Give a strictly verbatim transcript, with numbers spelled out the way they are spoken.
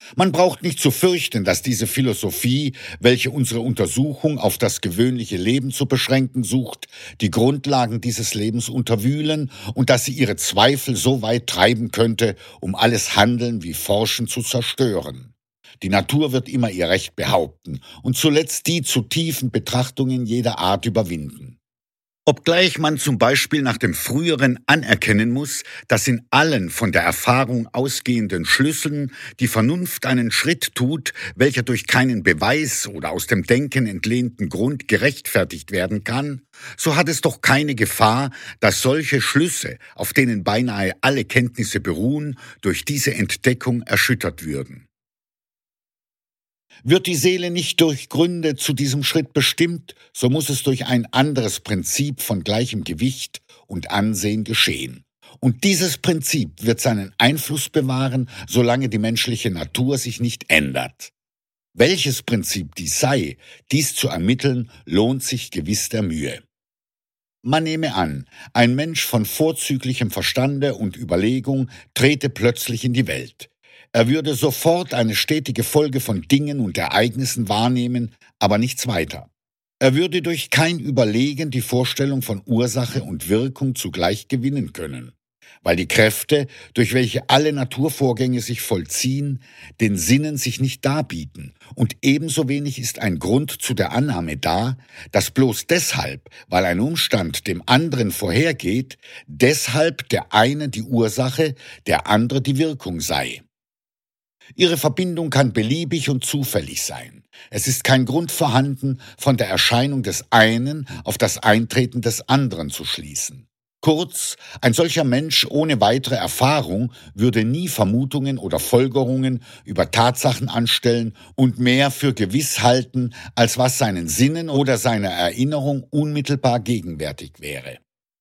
Man braucht nicht zu fürchten, dass diese Philosophie, welche unsere Untersuchung auf das gewöhnliche Leben zu beschränken sucht, die Grundlagen dieses Lebens unterwühlen und dass sie ihre Zweifel so weit treiben könnte, um alles Handeln wie Forschen zu zerstören. Die Natur wird immer ihr Recht behaupten und zuletzt die zu tiefen Betrachtungen jeder Art überwinden. Obgleich man zum Beispiel nach dem Früheren anerkennen muss, dass in allen von der Erfahrung ausgehenden Schlüssen die Vernunft einen Schritt tut, welcher durch keinen Beweis oder aus dem Denken entlehnten Grund gerechtfertigt werden kann, so hat es doch keine Gefahr, dass solche Schlüsse, auf denen beinahe alle Kenntnisse beruhen, durch diese Entdeckung erschüttert würden. Wird die Seele nicht durch Gründe zu diesem Schritt bestimmt, so muss es durch ein anderes Prinzip von gleichem Gewicht und Ansehen geschehen. Und dieses Prinzip wird seinen Einfluss bewahren, solange die menschliche Natur sich nicht ändert. Welches Prinzip dies sei, dies zu ermitteln, lohnt sich gewiss der Mühe. Man nehme an, ein Mensch von vorzüglichem Verstande und Überlegung trete plötzlich in die Welt. Er würde sofort eine stetige Folge von Dingen und Ereignissen wahrnehmen, aber nichts weiter. Er würde durch kein Überlegen die Vorstellung von Ursache und Wirkung zugleich gewinnen können, weil die Kräfte, durch welche alle Naturvorgänge sich vollziehen, den Sinnen sich nicht darbieten, und ebenso wenig ist ein Grund zu der Annahme da, dass bloß deshalb, weil ein Umstand dem anderen vorhergeht, deshalb der eine die Ursache, der andere die Wirkung sei. Ihre Verbindung kann beliebig und zufällig sein. Es ist kein Grund vorhanden, von der Erscheinung des einen auf das Eintreten des anderen zu schließen. Kurz, ein solcher Mensch ohne weitere Erfahrung würde nie Vermutungen oder Folgerungen über Tatsachen anstellen und mehr für gewiss halten, als was seinen Sinnen oder seiner Erinnerung unmittelbar gegenwärtig wäre.